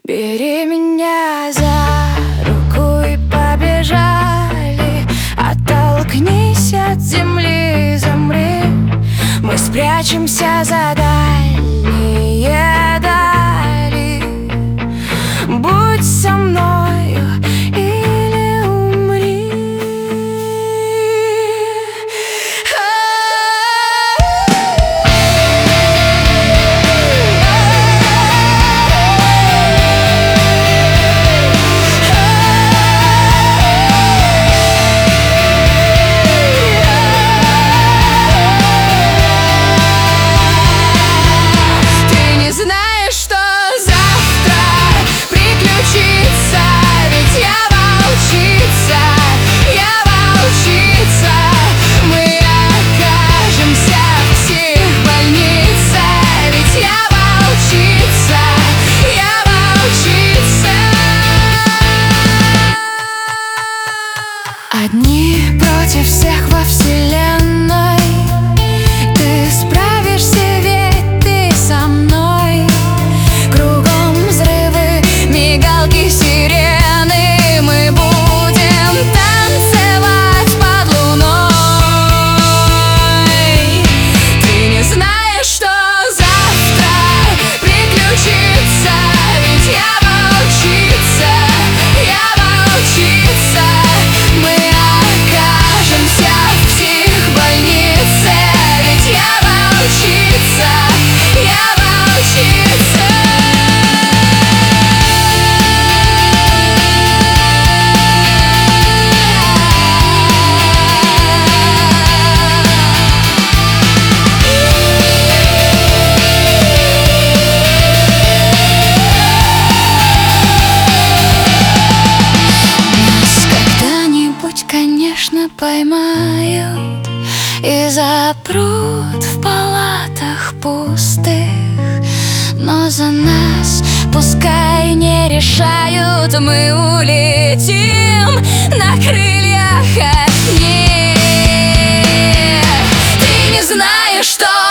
Бери меня за руку и побежали. Оттолкнись от земли, замри. Мы спрячемся за дальние дали. Будь со мною или умри. Одни против всех во вселенной. Ты справишься, ведь ты со мной. Кругом взрывы, мигалки, сирены. Мы будем танцевать под луной. Ты не знаешь, что завтра приключится. Ведь я волчица, я волчица. Мы окажемся в психбольнице. Ведь я волчица, я волчица. Конечно, поймают и запрут в палатах пустых. Но за нас пускай не решают. Мы улетим на крыльях одних. Ты не знаешь, что